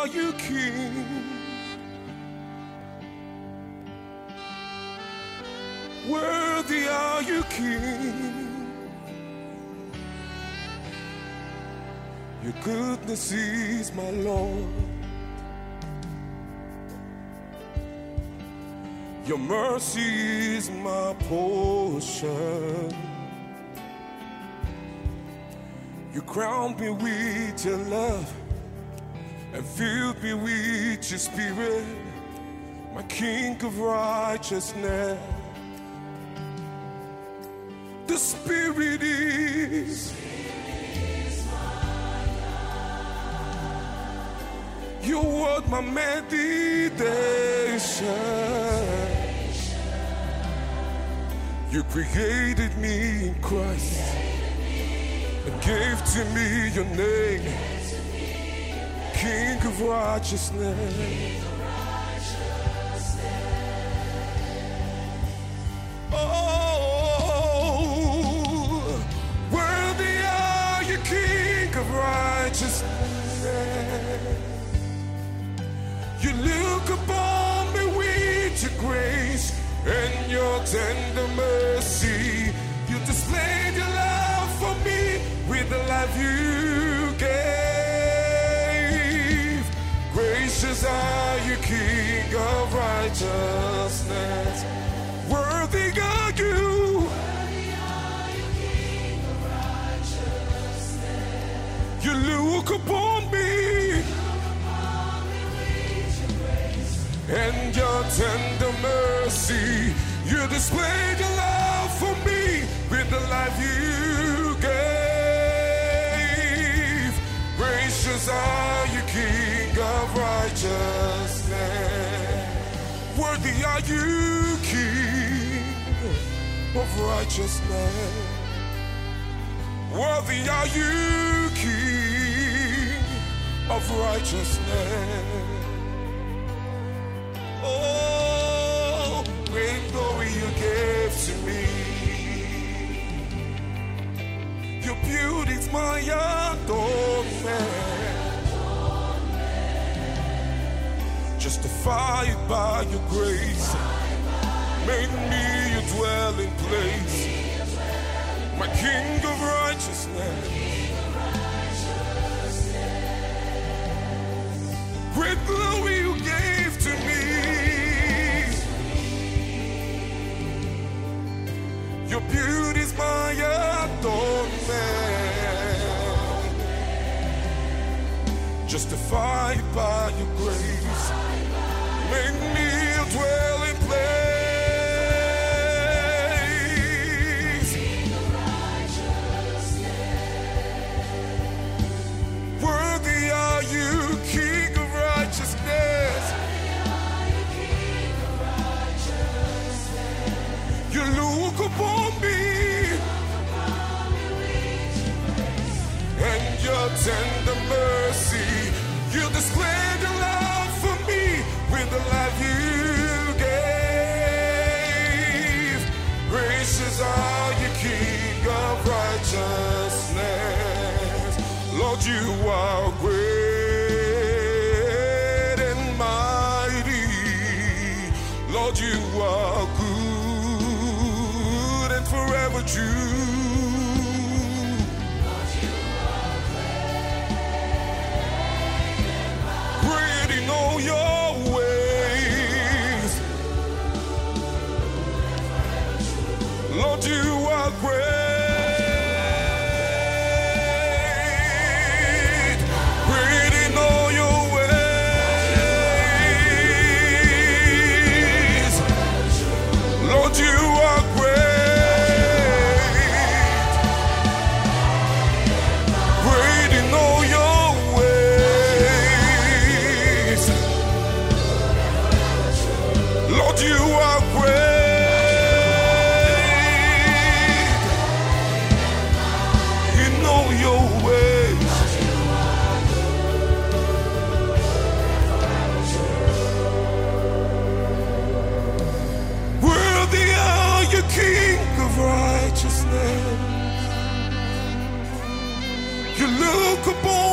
you, King. Worthy are you, King. Your goodness is my Lord. Your mercy is my portion. You crowned me with your love and filled me with your spirit, my King of righteousness. The Spirit is your word, my meditation. You created me in Christ and gave to me your name, King of righteousness. You look upon me with your grace and your tender mercy. You displayed your love for me with the life you gave. Gracious are you, King of righteousness. Worthy are you. You look upon me and your tender mercy. You displayed your love for me with the life you gave. Gracious are you, King of righteousness. Worthy are you, King of righteousness. Worthy are you, King of righteousness. Oh, great glory you gave to me. Your beauty's my adornment. Justified by your grace, made me your dwelling place, my King of righteousness. Great glory you gave to me. Your beauty's my adornment. Justified by your grace, make me a dwelling place. Worthy are you, King of righteousness. You look upon me and your tender mercy. You displayed your love for me with the life you gave. Gracious are you, King of righteousness. Lord, you are great and mighty. Lord, you are good and forever true. Great in all your ways. Lord, you are great. Great in all your ways. Lord, you are great. Great in all your ways. Lord, you are great. In all your ways. Worthy are you, King of righteousness. You look upon